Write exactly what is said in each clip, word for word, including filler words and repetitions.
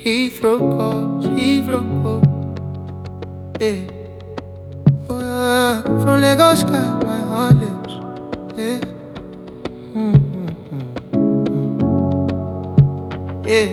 Heathrow calls, Heathrow calls, yeah. Oh, yeah. From Lagos sky, my heart lives, yeah. Mm-hmm. Yeah.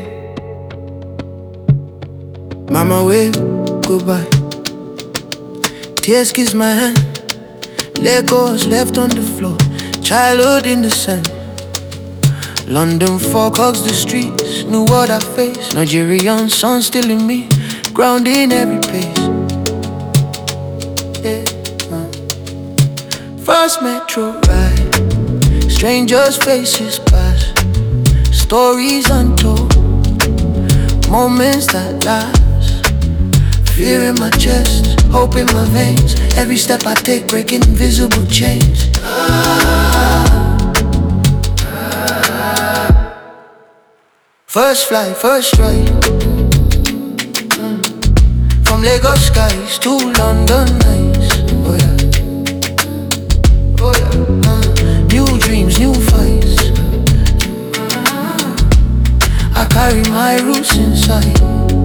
Mama wave, goodbye. Tears kiss my hand. Legos left on the floor. Childhood in the sand. London fog hugs the streets. Knew what I faced. Nigerian sun still in me. Ground in every pace. Yeah. uh. First metro ride. Strangers' faces pass. Stories untold. Moments that last. Fear in my chest, hope in my veins. Every step I take breaking invisible chains. First flight, first ride, mm. From Lagos skies to London nights. Oh yeah, oh yeah. uh. New dreams, new fights. I carry my roots inside.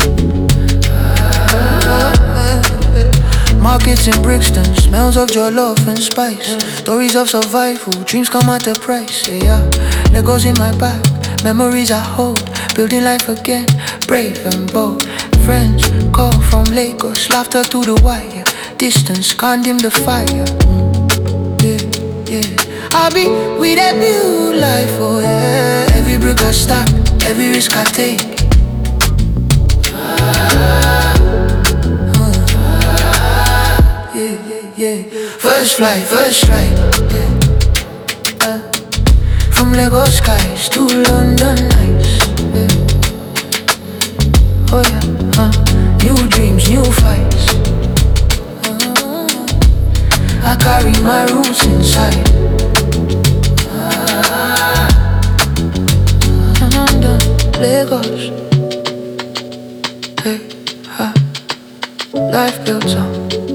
Markets in Brixton, smells of jollof and spice. Stories of survival, dreams come at a price. Yeah, Legos in my back, memories I hold. Building life again, brave and bold. Friends call from Lagos, laughter through the wire. Distance can't dim the fire. Yeah, yeah. I'll be with a new life, oh yeah. Every brick I stack, every risk I take. Yeah, yeah, yeah. First flight, first strike, yeah. uh, From Lagos skies to London nights, yeah. Oh yeah, uh, new dreams, new fights. uh, I carry my roots inside. uh, London, Lagos, hey, uh, life builds on.